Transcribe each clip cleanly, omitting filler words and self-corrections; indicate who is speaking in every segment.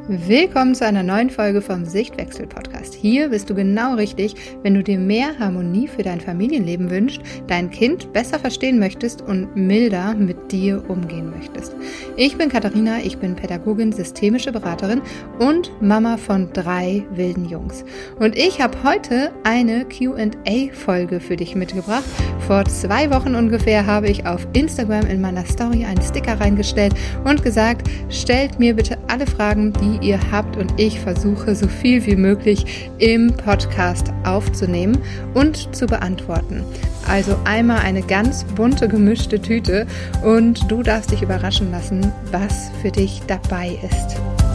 Speaker 1: Willkommen zu einer neuen Folge vom Sichtwechsel-Podcast. Hier bist du genau richtig, wenn du dir mehr Harmonie für dein Familienleben wünschst, dein Kind besser verstehen möchtest und milder mit dir umgehen möchtest. Ich bin Katharina, ich bin Pädagogin, systemische Beraterin und Mama von 3 wilden Jungs. Und ich habe heute eine Q&A-Folge für dich mitgebracht. Vor 2 Wochen ungefähr habe ich auf Instagram in meiner Story einen Sticker reingestellt und gesagt, stellt mir bitte alle Fragen, die ihr habt, und ich versuche so viel wie möglich im Podcast aufzunehmen und zu beantworten. Also einmal eine ganz bunte, gemischte Tüte und du darfst dich überraschen lassen, was für dich dabei ist.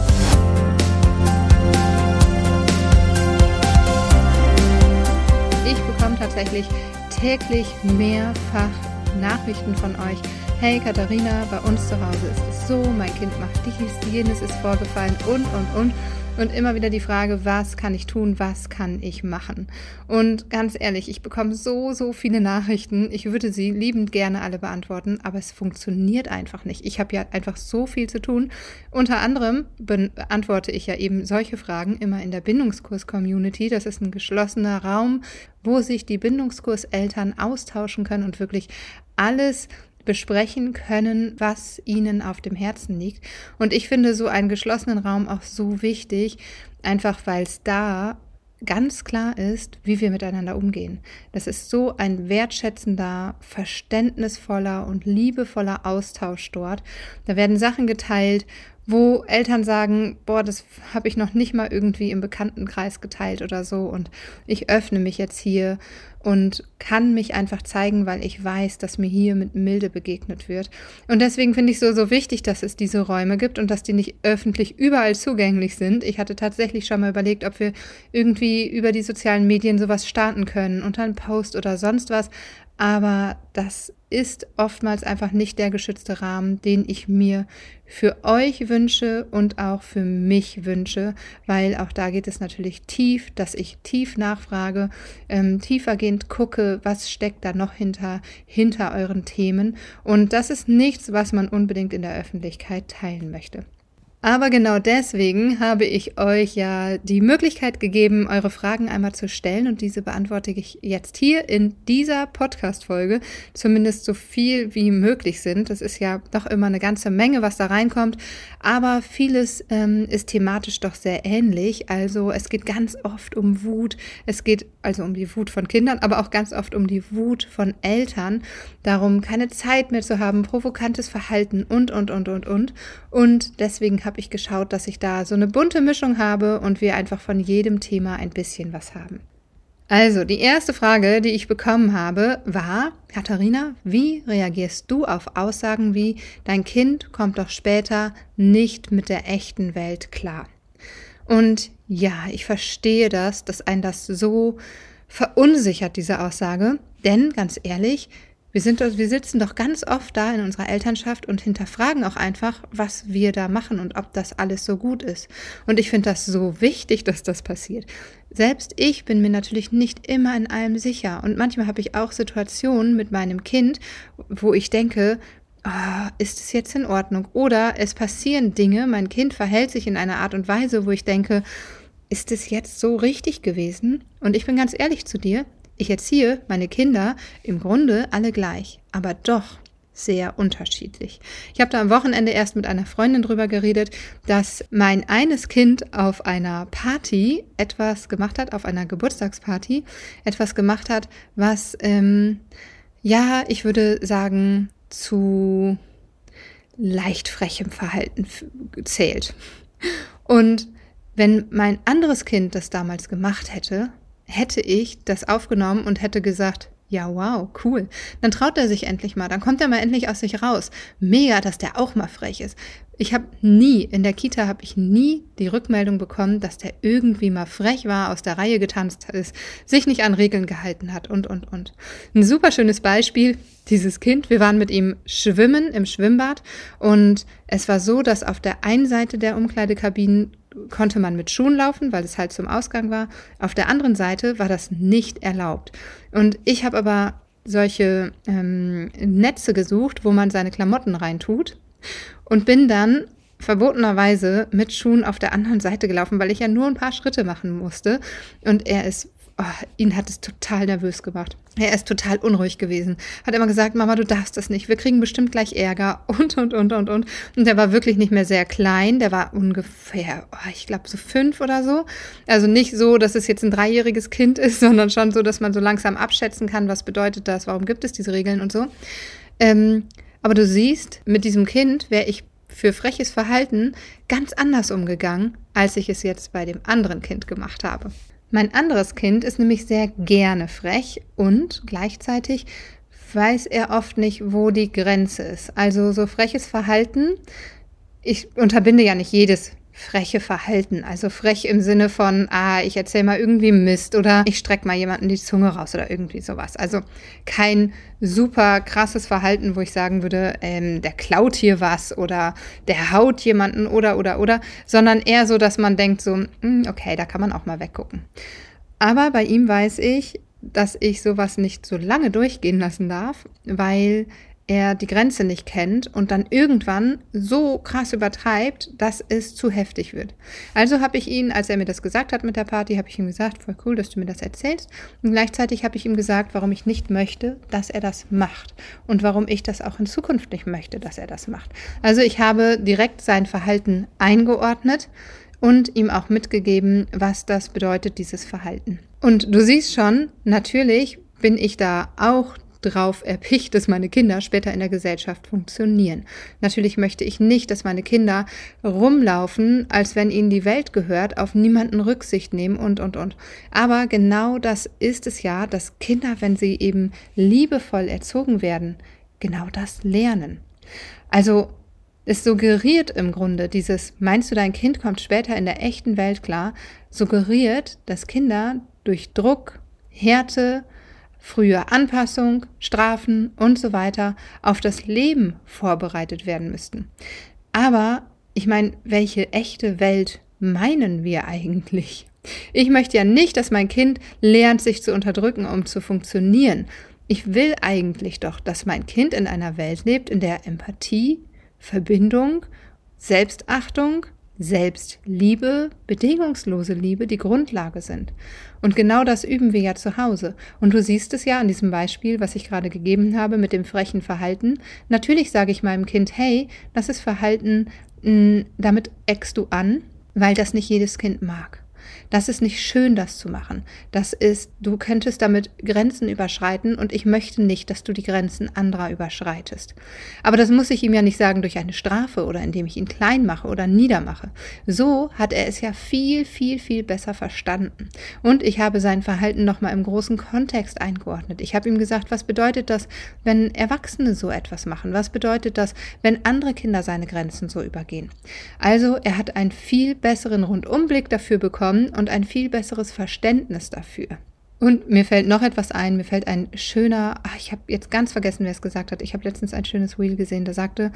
Speaker 1: Ich bekomme tatsächlich täglich mehrfach Nachrichten von euch. Hey Katharina, bei uns zu Hause ist es so, mein Kind macht dies, jenes ist vorgefallen und. Und immer wieder die Frage, was kann ich tun, was kann ich machen? Und ganz ehrlich, ich bekomme so viele Nachrichten. Ich würde sie liebend gerne alle beantworten, aber es funktioniert einfach nicht. Ich habe ja einfach so viel zu tun. Unter anderem beantworte ich ja eben solche Fragen immer in der Bindungskurs-Community. Das ist ein geschlossener Raum, wo sich die Bindungskurseltern austauschen können und wirklich alles besprechen können, was ihnen auf dem Herzen liegt. Und ich finde so einen geschlossenen Raum auch so wichtig, einfach weil es da ganz klar ist, wie wir miteinander umgehen. Das ist so ein wertschätzender, verständnisvoller und liebevoller Austausch dort. Da werden Sachen geteilt, wo Eltern sagen, boah, das habe ich noch nicht mal irgendwie im Bekanntenkreis geteilt oder so, und ich öffne mich jetzt hier und kann mich einfach zeigen, weil ich weiß, dass mir hier mit Milde begegnet wird. Und deswegen finde ich so wichtig, dass es diese Räume gibt und dass die nicht öffentlich überall zugänglich sind. Ich hatte tatsächlich schon mal überlegt, ob wir irgendwie über die sozialen Medien sowas starten können, unter einen Post oder sonst was. Aber das ist oftmals einfach nicht der geschützte Rahmen, den ich mir für euch wünsche und auch für mich wünsche, weil auch da geht es natürlich tief, dass ich tief nachfrage, tiefergehend gucke, was steckt da noch hinter euren Themen. Und das ist nichts, was man unbedingt in der Öffentlichkeit teilen möchte. Aber genau deswegen habe ich euch ja die Möglichkeit gegeben, eure Fragen einmal zu stellen, und diese beantworte ich jetzt hier in dieser Podcast-Folge, zumindest so viel wie möglich sind. Das ist ja doch immer eine ganze Menge, was da reinkommt, aber vieles ist thematisch doch sehr ähnlich. Also es geht ganz oft um Wut, es geht also um die Wut von Kindern, aber auch ganz oft um die Wut von Eltern, darum keine Zeit mehr zu haben, provokantes Verhalten und. Und deswegen habe ich geschaut, dass ich da so eine bunte Mischung habe und wir einfach von jedem Thema ein bisschen was haben. Also, die erste Frage, die ich bekommen habe, war: Katharina, wie reagierst du auf Aussagen wie, dein Kind kommt doch später nicht mit der echten Welt klar? Und ja, ich verstehe dass einen das so verunsichert, diese Aussage, denn ganz ehrlich, wir sitzen doch ganz oft da in unserer Elternschaft und hinterfragen auch einfach, was wir da machen und ob das alles so gut ist. Und ich finde das so wichtig, dass das passiert. Selbst ich bin mir natürlich nicht immer in allem sicher. Und manchmal habe ich auch Situationen mit meinem Kind, wo ich denke, ist es jetzt in Ordnung? Oder es passieren Dinge, mein Kind verhält sich in einer Art und Weise, wo ich denke, ist es jetzt so richtig gewesen? Und ich bin ganz ehrlich zu dir, ich erziehe meine Kinder im Grunde alle gleich, aber doch sehr unterschiedlich. Ich habe da am Wochenende erst mit einer Freundin drüber geredet, dass mein eines Kind auf einer Party etwas gemacht hat, auf einer Geburtstagsparty etwas gemacht hat, was, ich würde sagen, zu leicht frechem Verhalten zählt. Und wenn mein anderes Kind das damals gemacht hätte ich das aufgenommen und hätte gesagt, ja, wow, cool. Dann traut er sich endlich mal, dann kommt er mal endlich aus sich raus. Mega, dass der auch mal frech ist. In der Kita habe ich nie die Rückmeldung bekommen, dass der irgendwie mal frech war, aus der Reihe getanzt ist, sich nicht an Regeln gehalten hat und. Ein super schönes Beispiel, dieses Kind, wir waren mit ihm schwimmen im Schwimmbad und es war so, dass auf der einen Seite der Umkleidekabinen konnte man mit Schuhen laufen, weil es halt zum Ausgang war. Auf der anderen Seite war das nicht erlaubt. Und ich habe aber solche Netze gesucht, wo man seine Klamotten reintut, und bin dann verbotenerweise mit Schuhen auf der anderen Seite gelaufen, weil ich ja nur ein paar Schritte machen musste. Und ihn hat es total nervös gemacht. Er ist total unruhig gewesen. Hat immer gesagt, Mama, du darfst das nicht. Wir kriegen bestimmt gleich Ärger und. Und der war wirklich nicht mehr sehr klein. Der war ungefähr, ich glaube so 5 oder so. Also nicht so, dass es jetzt ein 3-jähriges Kind ist, sondern schon so, dass man so langsam abschätzen kann, was bedeutet das, warum gibt es diese Regeln und so. Aber du siehst, mit diesem Kind wäre ich für freches Verhalten ganz anders umgegangen, als ich es jetzt bei dem anderen Kind gemacht habe. Mein anderes Kind ist nämlich sehr gerne frech und gleichzeitig weiß er oft nicht, wo die Grenze ist. Also so freches Verhalten, ich unterbinde ja nicht jedes freche Verhalten, also frech im Sinne von, ich erzähle mal irgendwie Mist oder ich strecke mal jemanden die Zunge raus oder irgendwie sowas. Also kein super krasses Verhalten, wo ich sagen würde, der klaut hier was oder der haut jemanden oder, sondern eher so, dass man denkt so, okay, da kann man auch mal weggucken. Aber bei ihm weiß ich, dass ich sowas nicht so lange durchgehen lassen darf, weil er die Grenze nicht kennt und dann irgendwann so krass übertreibt, dass es zu heftig wird. Also habe ich ihn, als er mir das gesagt hat mit der Party, habe ich ihm gesagt, voll cool, dass du mir das erzählst. Und gleichzeitig habe ich ihm gesagt, warum ich nicht möchte, dass er das macht und warum ich das auch in Zukunft nicht möchte, dass er das macht. Also ich habe direkt sein Verhalten eingeordnet und ihm auch mitgegeben, was das bedeutet, dieses Verhalten. Und du siehst schon, natürlich bin ich da auch drauf erpicht, dass meine Kinder später in der Gesellschaft funktionieren. Natürlich möchte ich nicht, dass meine Kinder rumlaufen, als wenn ihnen die Welt gehört, auf niemanden Rücksicht nehmen und. Aber genau das ist es ja, dass Kinder, wenn sie eben liebevoll erzogen werden, genau das lernen. Also es suggeriert im Grunde meinst du, dein Kind kommt später in der echten Welt klar, suggeriert, dass Kinder durch Druck, Härte, frühe Anpassung, Strafen und so weiter auf das Leben vorbereitet werden müssten. Aber ich meine, welche echte Welt meinen wir eigentlich? Ich möchte ja nicht, dass mein Kind lernt, sich zu unterdrücken, um zu funktionieren. Ich will eigentlich doch, dass mein Kind in einer Welt lebt, in der Empathie, Verbindung, Selbstachtung, Selbstliebe, bedingungslose Liebe die Grundlage sind. Und genau das üben wir ja zu Hause. Und du siehst es ja an diesem Beispiel, was ich gerade gegeben habe mit dem frechen Verhalten. Natürlich sage ich meinem Kind, hey, das ist Verhalten, damit eckst du an, weil das nicht jedes Kind mag. Das ist nicht schön, das zu machen. Du könntest damit Grenzen überschreiten und ich möchte nicht, dass du die Grenzen anderer überschreitest. Aber das muss ich ihm ja nicht sagen durch eine Strafe oder indem ich ihn klein mache oder niedermache. So hat er es ja viel, viel, viel besser verstanden. Und ich habe sein Verhalten nochmal im großen Kontext eingeordnet. Ich habe ihm gesagt, was bedeutet das, wenn Erwachsene so etwas machen? Was bedeutet das, wenn andere Kinder seine Grenzen so übergehen? Also er hat einen viel besseren Rundumblick dafür bekommen und ein viel besseres Verständnis dafür. Und mir fällt noch etwas ein, ich habe jetzt ganz vergessen, wer es gesagt hat, ich habe letztens ein schönes Reel gesehen, da sagte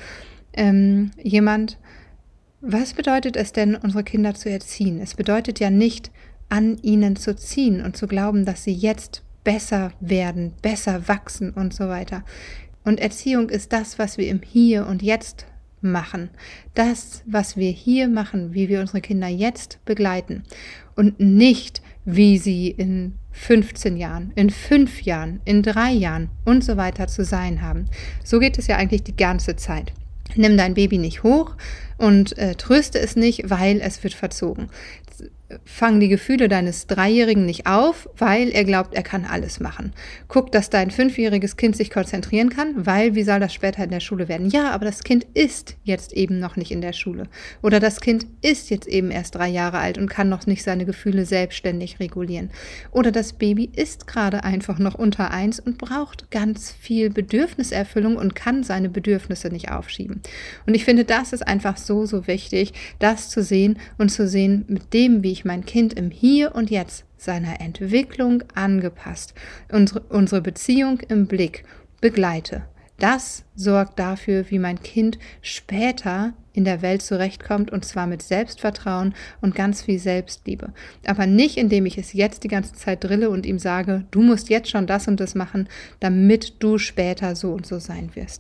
Speaker 1: jemand, was bedeutet es denn, unsere Kinder zu erziehen? Es bedeutet ja nicht, an ihnen zu ziehen und zu glauben, dass sie jetzt besser werden, besser wachsen und so weiter. Und Erziehung ist das, was wir im Hier und Jetzt machen. Das, was wir hier machen, wie wir unsere Kinder jetzt begleiten und nicht, wie sie in 15 Jahren, in 5 Jahren, in 3 Jahren und so weiter zu sein haben. So geht es ja eigentlich die ganze Zeit. Nimm dein Baby nicht hoch und tröste es nicht, weil es wird verzogen. Fang die Gefühle deines 3-Jährigen nicht auf, weil er glaubt, er kann alles machen. Guck, dass dein 5-jähriges Kind sich konzentrieren kann, weil wie soll das später in der Schule werden? Ja, aber das Kind ist jetzt eben noch nicht in der Schule. Oder das Kind ist jetzt eben erst 3 Jahre alt und kann noch nicht seine Gefühle selbstständig regulieren. Oder das Baby ist gerade einfach noch unter 1 und braucht ganz viel Bedürfniserfüllung und kann seine Bedürfnisse nicht aufschieben. Und ich finde, das ist einfach so, so wichtig, das zu sehen und zu sehen, mit dem, wie ich mein Kind im Hier und Jetzt seiner Entwicklung angepasst, unsere Beziehung im Blick begleite. Das sorgt dafür, wie mein Kind später in der Welt zurechtkommt, und zwar mit Selbstvertrauen und ganz viel Selbstliebe. Aber nicht, indem ich es jetzt die ganze Zeit drille und ihm sage, du musst jetzt schon das und das machen, damit du später so und so sein wirst.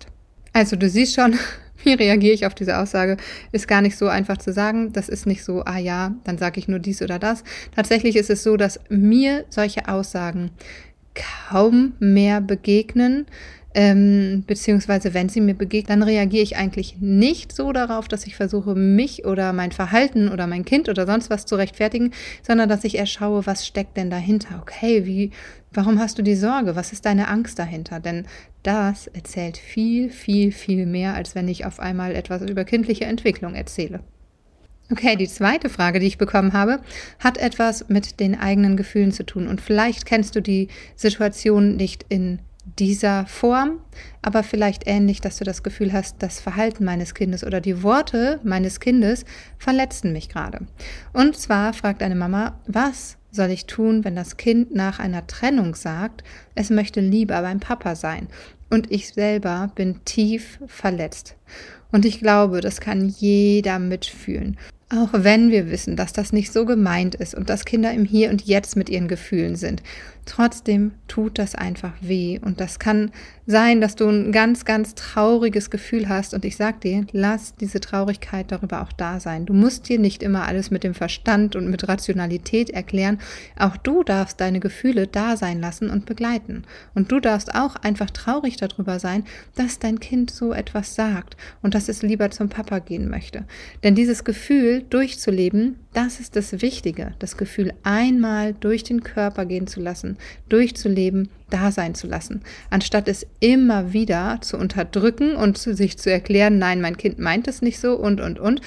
Speaker 1: Also du siehst schon, wie reagiere ich auf diese Aussage, ist gar nicht so einfach zu sagen. Das ist nicht so, ja, dann sage ich nur dies oder das. Tatsächlich ist es so, dass mir solche Aussagen kaum mehr begegnen, beziehungsweise wenn sie mir begegnen, dann reagiere ich eigentlich nicht so darauf, dass ich versuche, mich oder mein Verhalten oder mein Kind oder sonst was zu rechtfertigen, sondern dass ich eher schaue, was steckt denn dahinter? Okay, warum hast du die Sorge? Was ist deine Angst dahinter? Denn das erzählt viel, viel, viel mehr, als wenn ich auf einmal etwas über kindliche Entwicklung erzähle. Okay, die zweite Frage, die ich bekommen habe, hat etwas mit den eigenen Gefühlen zu tun. Und vielleicht kennst du die Situation nicht in dieser Form, aber vielleicht ähnlich, dass du das Gefühl hast, das Verhalten meines Kindes oder die Worte meines Kindes verletzen mich gerade. Und zwar fragt eine Mama, was soll ich tun, wenn das Kind nach einer Trennung sagt, es möchte lieber beim Papa sein? Und ich selber bin tief verletzt. Und ich glaube, das kann jeder mitfühlen. Auch wenn wir wissen, dass das nicht so gemeint ist und dass Kinder im Hier und Jetzt mit ihren Gefühlen sind. Trotzdem tut das einfach weh und das kann sein, dass du ein ganz, ganz trauriges Gefühl hast und ich sag dir, lass diese Traurigkeit darüber auch da sein. Du musst dir nicht immer alles mit dem Verstand und mit Rationalität erklären. Auch du darfst deine Gefühle da sein lassen und begleiten. Und du darfst auch einfach traurig darüber sein, dass dein Kind so etwas sagt und dass es lieber zum Papa gehen möchte. Denn dieses Gefühl durchzuleben, das ist das Wichtige, das Gefühl einmal durch den Körper gehen zu lassen, durchzuleben, da sein zu lassen, anstatt es immer wieder zu unterdrücken und sich zu erklären, nein, mein Kind meint es nicht so und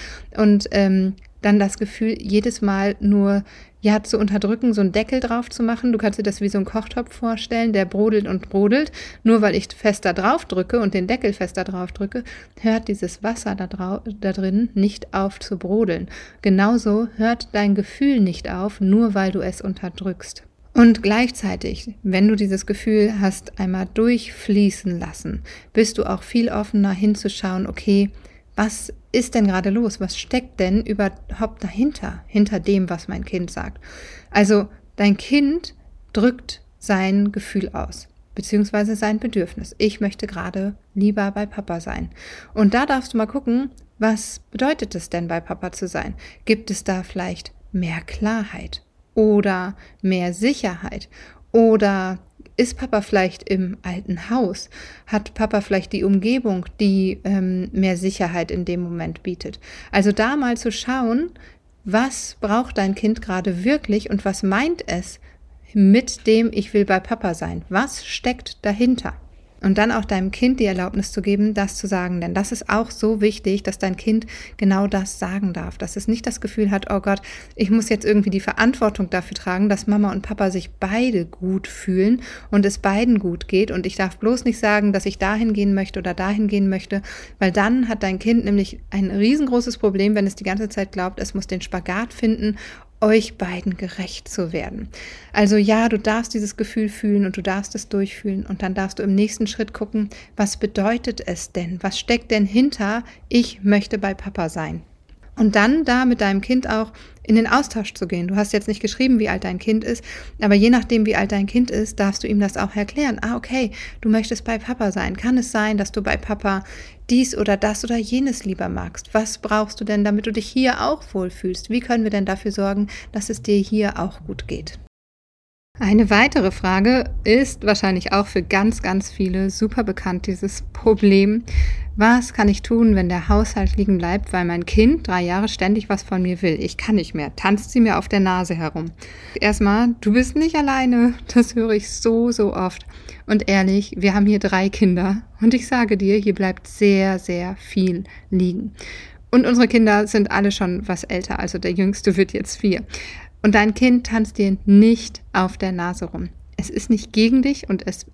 Speaker 1: dann das Gefühl jedes Mal nur zu unterdrücken, so einen Deckel drauf zu machen. Du kannst dir das wie so einen Kochtopf vorstellen, der brodelt und brodelt. Nur weil ich fester drauf drücke und den Deckel fester drauf drücke, hört dieses Wasser da drin nicht auf zu brodeln. Genauso hört dein Gefühl nicht auf, nur weil du es unterdrückst. Und gleichzeitig, wenn du dieses Gefühl hast, einmal durchfließen lassen, bist du auch viel offener hinzuschauen, okay, was ist denn gerade los? Was steckt denn überhaupt dahinter, hinter dem, was mein Kind sagt? Also dein Kind drückt sein Gefühl aus, beziehungsweise sein Bedürfnis. Ich möchte gerade lieber bei Papa sein. Und da darfst du mal gucken, was bedeutet es denn, bei Papa zu sein? Gibt es da vielleicht mehr Klarheit oder mehr Sicherheit? Oder ist Papa vielleicht im alten Haus? Hat Papa vielleicht die Umgebung, die mehr Sicherheit in dem Moment bietet? Also da mal zu schauen, was braucht dein Kind gerade wirklich und was meint es mit dem, ich will bei Papa sein? Was steckt dahinter? Und dann auch deinem Kind die Erlaubnis zu geben, das zu sagen. Denn das ist auch so wichtig, dass dein Kind genau das sagen darf. Dass es nicht das Gefühl hat, oh Gott, ich muss jetzt irgendwie die Verantwortung dafür tragen, dass Mama und Papa sich beide gut fühlen und es beiden gut geht. Und ich darf bloß nicht sagen, dass ich dahin gehen möchte oder dahin gehen möchte, weil dann hat dein Kind nämlich ein riesengroßes Problem, wenn es die ganze Zeit glaubt, es muss den Spagat finden, euch beiden gerecht zu werden. Also ja, du darfst dieses Gefühl fühlen und du darfst es durchfühlen und dann darfst du im nächsten Schritt gucken, was bedeutet es denn? Was steckt denn hinter, ich möchte bei Papa sein? Und dann da mit deinem Kind auch in den Austausch zu gehen. Du hast jetzt nicht geschrieben, wie alt dein Kind ist, aber je nachdem, wie alt dein Kind ist, darfst du ihm das auch erklären. Okay, du möchtest bei Papa sein. Kann es sein, dass du bei Papa dies oder das oder jenes lieber magst? Was brauchst du denn, damit du dich hier auch wohlfühlst? Wie können wir denn dafür sorgen, dass es dir hier auch gut geht? Eine weitere Frage ist wahrscheinlich auch für ganz, ganz viele super bekannt, dieses Problem. Was kann ich tun, wenn der Haushalt liegen bleibt, weil mein Kind 3 Jahre ständig was von mir will? Ich kann nicht mehr. Tanzt sie mir auf der Nase herum. Erstmal, du bist nicht alleine. Das höre ich so, so oft. Und ehrlich, wir haben hier 3 Kinder. Und ich sage dir, hier bleibt sehr, sehr viel liegen. Und unsere Kinder sind alle schon was älter. Also der Jüngste wird jetzt 4. Und dein Kind tanzt dir nicht auf der Nase rum. Es ist nicht gegen dich und es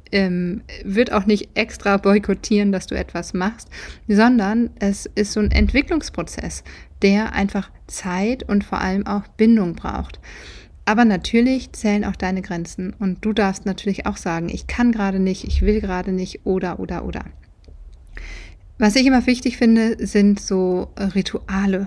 Speaker 1: wird auch nicht extra boykottieren, dass du etwas machst, sondern es ist so ein Entwicklungsprozess, der einfach Zeit und vor allem auch Bindung braucht. Aber natürlich zählen auch deine Grenzen und du darfst natürlich auch sagen, ich kann gerade nicht, ich will gerade nicht oder. Was ich immer wichtig finde, sind so Rituale.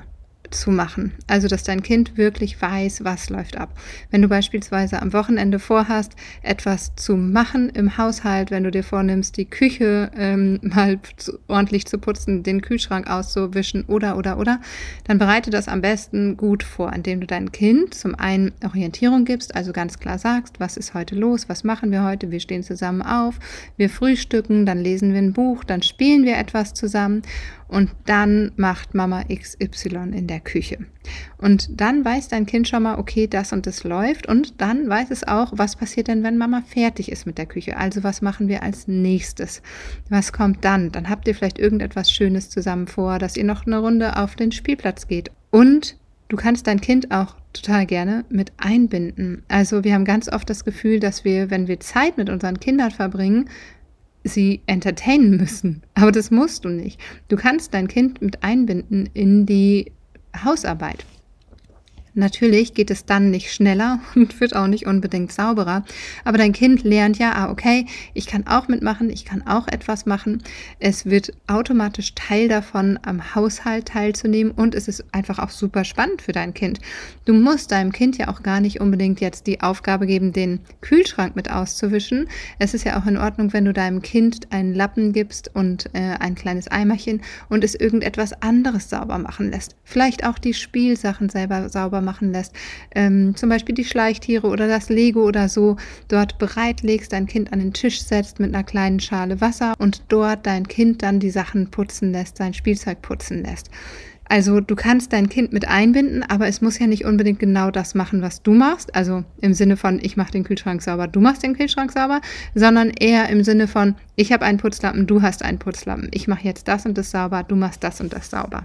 Speaker 1: zu machen. Also, dass dein Kind wirklich weiß, was läuft ab. Wenn du beispielsweise am Wochenende vorhast, etwas zu machen im Haushalt, wenn du dir vornimmst, die Küche mal ordentlich zu putzen, den Kühlschrank auszuwischen oder, dann bereite das am besten gut vor, indem du deinem Kind zum einen Orientierung gibst, also ganz klar sagst, was ist heute los, was machen wir heute, wir stehen zusammen auf, wir frühstücken, dann lesen wir ein Buch, dann spielen wir etwas zusammen und dann macht Mama XY in der Küche. Und dann weiß dein Kind schon mal, okay, das und das läuft, und dann weiß es auch, was passiert denn, wenn Mama fertig ist mit der Küche. Also was machen wir als nächstes? Was kommt dann? Dann habt ihr vielleicht irgendetwas Schönes zusammen vor, dass ihr noch eine Runde auf den Spielplatz geht. Und du kannst dein Kind auch total gerne mit einbinden. Also wir haben ganz oft das Gefühl, dass wir, wenn wir Zeit mit unseren Kindern verbringen, sie entertainen müssen. Aber das musst du nicht. Du kannst dein Kind mit einbinden in die Hausarbeit. Natürlich geht es dann nicht schneller und wird auch nicht unbedingt sauberer, aber dein Kind lernt ja, okay, ich kann auch mitmachen, ich kann auch etwas machen. Es wird automatisch Teil davon, am Haushalt teilzunehmen, und es ist einfach auch super spannend für dein Kind. Du musst deinem Kind ja auch gar nicht unbedingt jetzt die Aufgabe geben, den Kühlschrank mit auszuwischen. Es ist ja auch in Ordnung, wenn du deinem Kind einen Lappen gibst und ein kleines Eimerchen und es irgendetwas anderes sauber machen lässt. Vielleicht auch die Spielsachen selber sauber machen lässt, zum Beispiel die Schleichtiere oder das Lego oder so, dort bereitlegst, dein Kind an den Tisch setzt mit einer kleinen Schale Wasser und dort dein Kind dann die Sachen putzen lässt, sein Spielzeug putzen lässt. Also du kannst dein Kind mit einbinden, aber es muss ja nicht unbedingt genau das machen, was du machst, also im Sinne von, ich mache den Kühlschrank sauber, du machst den Kühlschrank sauber, sondern eher im Sinne von, ich habe einen Putzlappen, du hast einen Putzlappen, ich mache jetzt das und das sauber, du machst das und das sauber.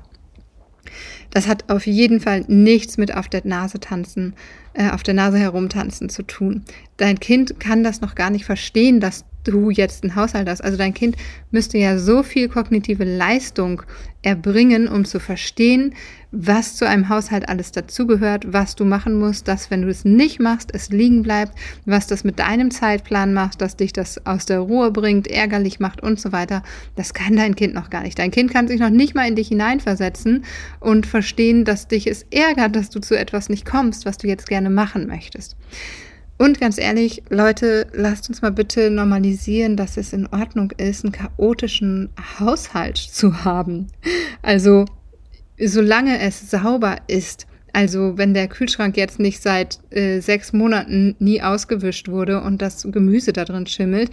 Speaker 1: Das hat auf jeden Fall nichts mit auf der Nase herumtanzen zu tun. Dein Kind kann das noch gar nicht verstehen, dass du jetzt einen Haushalt hast. Also dein Kind müsste ja so viel kognitive Leistung erbringen, um zu verstehen, was zu einem Haushalt alles dazugehört, was du machen musst, dass, wenn du es nicht machst, es liegen bleibt, was das mit deinem Zeitplan macht, dass dich das aus der Ruhe bringt, ärgerlich macht und so weiter. Das kann dein Kind noch gar nicht. Dein Kind kann sich noch nicht mal in dich hineinversetzen und verstehen, dass dich es ärgert, dass du zu etwas nicht kommst, was du jetzt gerne machen möchtest. Und ganz ehrlich, Leute, lasst uns mal bitte normalisieren, dass es in Ordnung ist, einen chaotischen Haushalt zu haben. Also, solange es sauber ist, also wenn der Kühlschrank jetzt nicht seit 6 Monaten nie ausgewischt wurde und das Gemüse da drin schimmelt,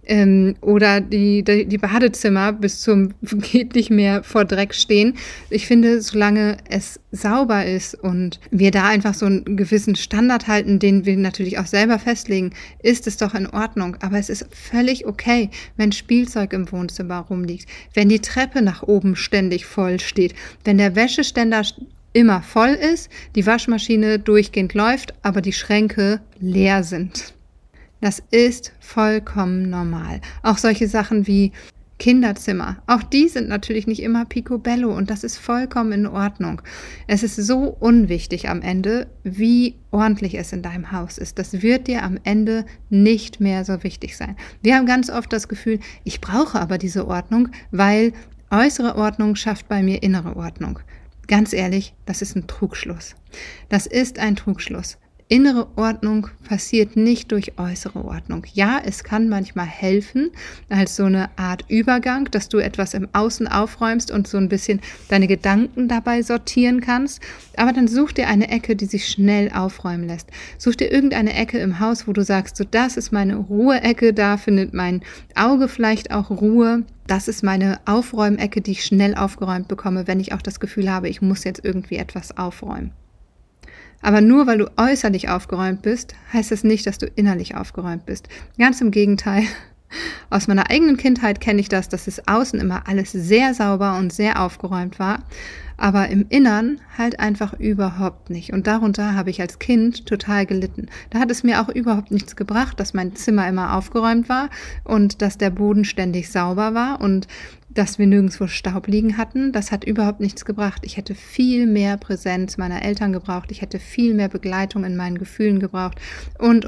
Speaker 1: oder die Badezimmer bis zum geht nicht mehr vor Dreck stehen. Ich finde, solange es sauber ist und wir da einfach so einen gewissen Standard halten, den wir natürlich auch selber festlegen, ist es doch in Ordnung. Aber es ist völlig okay, wenn Spielzeug im Wohnzimmer rumliegt, wenn die Treppe nach oben ständig voll steht, wenn der Wäscheständer immer voll ist, die Waschmaschine durchgehend läuft, aber die Schränke leer sind. Das ist vollkommen normal. Auch solche Sachen wie Kinderzimmer, auch die sind natürlich nicht immer picobello, und das ist vollkommen in Ordnung. Es ist so unwichtig am Ende, wie ordentlich es in deinem Haus ist. Das wird dir am Ende nicht mehr so wichtig sein. Wir haben ganz oft das Gefühl, ich brauche aber diese Ordnung, weil äußere Ordnung schafft bei mir innere Ordnung. Ganz ehrlich, das ist ein Trugschluss. Das ist ein Trugschluss. Innere Ordnung passiert nicht durch äußere Ordnung. Ja, es kann manchmal helfen, als so eine Art Übergang, dass du etwas im Außen aufräumst und so ein bisschen deine Gedanken dabei sortieren kannst. Aber dann such dir eine Ecke, die sich schnell aufräumen lässt. Such dir irgendeine Ecke im Haus, wo du sagst, so, das ist meine Ruhe-Ecke, da findet mein Auge vielleicht auch Ruhe. Das ist meine Aufräumecke, die ich schnell aufgeräumt bekomme, wenn ich auch das Gefühl habe, ich muss jetzt irgendwie etwas aufräumen. Aber nur weil du äußerlich aufgeräumt bist, heißt das nicht, dass du innerlich aufgeräumt bist. Ganz im Gegenteil. Aus meiner eigenen Kindheit kenne ich das, dass es außen immer alles sehr sauber und sehr aufgeräumt war, aber im Innern halt einfach überhaupt nicht. Und darunter habe ich als Kind total gelitten. Da hat es mir auch überhaupt nichts gebracht, dass mein Zimmer immer aufgeräumt war und dass der Boden ständig sauber war und dass wir nirgendwo Staub liegen hatten. Das hat überhaupt nichts gebracht. Ich hätte viel mehr Präsenz meiner Eltern gebraucht. Ich hätte viel mehr Begleitung in meinen Gefühlen gebraucht und.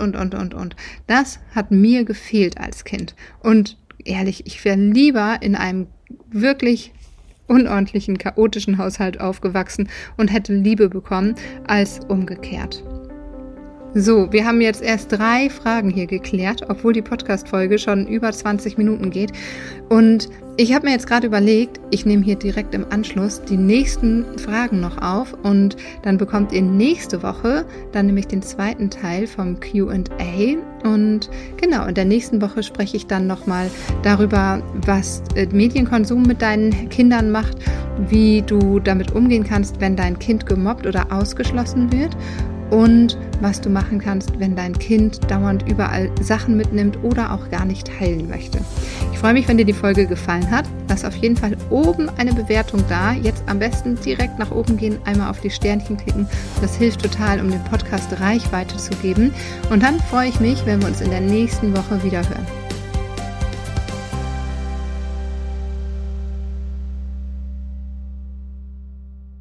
Speaker 1: Das hat mir gefehlt als Kind. Und ehrlich, ich wäre lieber in einem wirklich unordentlichen, chaotischen Haushalt aufgewachsen und hätte Liebe bekommen als umgekehrt. So, wir haben jetzt erst 3 Fragen hier geklärt, obwohl die Podcast-Folge schon über 20 Minuten geht. Und ich habe mir jetzt gerade überlegt, ich nehme hier direkt im Anschluss die nächsten Fragen noch auf und dann bekommt ihr nächste Woche dann nämlich den 2. Teil vom Q&A. Und genau, in der nächsten Woche spreche ich dann nochmal darüber, was Medienkonsum mit deinen Kindern macht, wie du damit umgehen kannst, wenn dein Kind gemobbt oder ausgeschlossen wird. Und was du machen kannst, wenn dein Kind dauernd überall Sachen mitnimmt oder auch gar nicht teilen möchte. Ich freue mich, wenn dir die Folge gefallen hat. Lass auf jeden Fall oben eine Bewertung da. Jetzt am besten direkt nach oben gehen, einmal auf die Sternchen klicken. Das hilft total, um dem Podcast Reichweite zu geben. Und dann freue ich mich, wenn wir uns in der nächsten Woche wieder hören.